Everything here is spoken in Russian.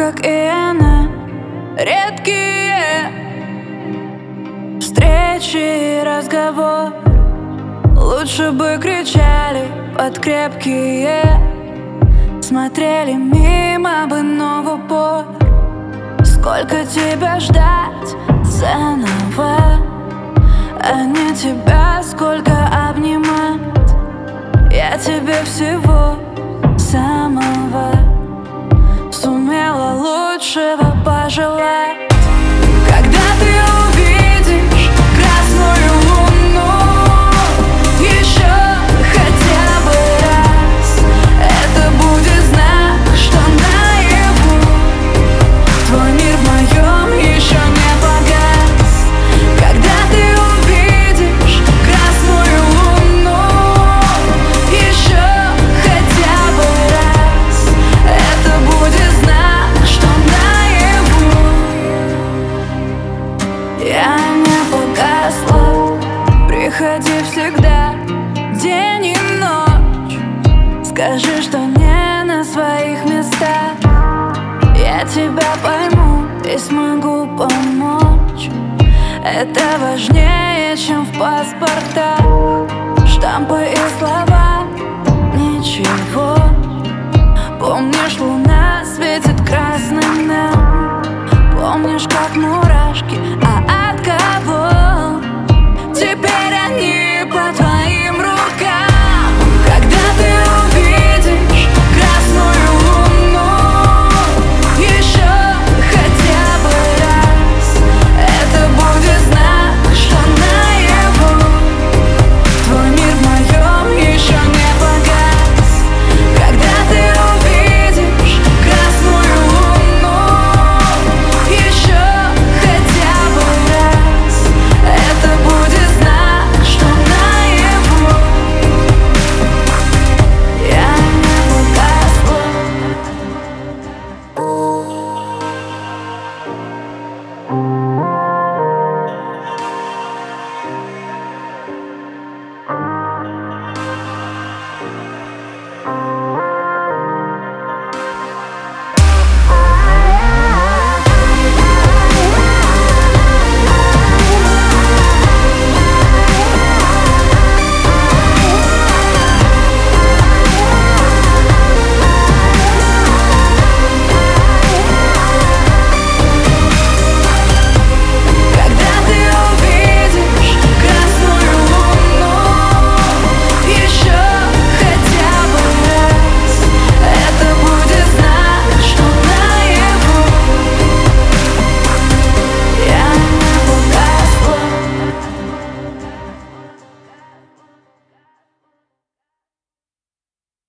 как и она, редкие встречи и разговор. Лучше бы кричали под крепкие, смотрели мимо бы, но в упор. Сколько тебя ждать заново, а не тебя сколько обнимать. Я тебе всего самого сумела лучшего пожелать. Когда ты увидишь красную луну еще хотя бы раз, это будет знак, что наяву твой мир в моем еще не погас. Когда ты увидишь красную луну еще хотя бы раз, это будет знак, что наяву я не погасла. Приходи всегда, день и ночь. Скажи, что не на своих местах. Я тебя пойму и смогу помочь. Это важнее, чем в паспортах штампы и слова.